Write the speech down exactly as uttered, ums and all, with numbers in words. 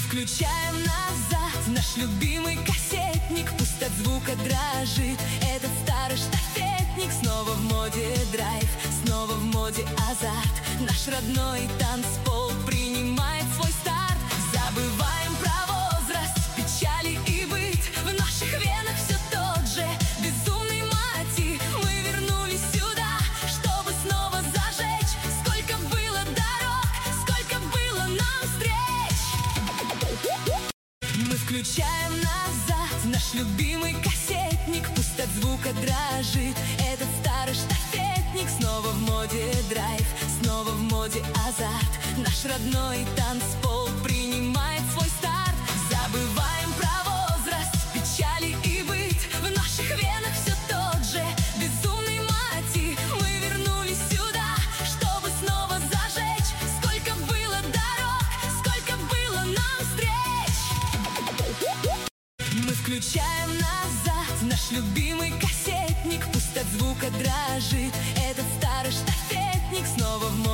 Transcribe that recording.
включаем назад наш любимый кассетник, пусть от звука дрожит этот старый штафетник. Снова в моде драйв, снова в моде азарт, наш родной танцпол принимает свой старт. Забываем про возраст, печали и быт, в наших венах все тот же безумный мотив. Мы вернулись сюда, чтобы снова зажечь. Сколько было дорог, сколько было нам встреч. Мы включаем назад наш любимый кассетник, пусть от звука дрожит этот старый штафетник. Снова в моде драйв, снова в моде азарт, наш родной танцпол принимает свой старт. Забываем про возраст, печали и быт, в наших венах все тот же безумный мотив. Мы вернулись сюда, чтобы снова зажечь. Сколько было дорог, сколько было нам встреч. Мы включаем назад наш любимый кассетник, пусть от звука дрожит этот старый штафетник. Снова в моде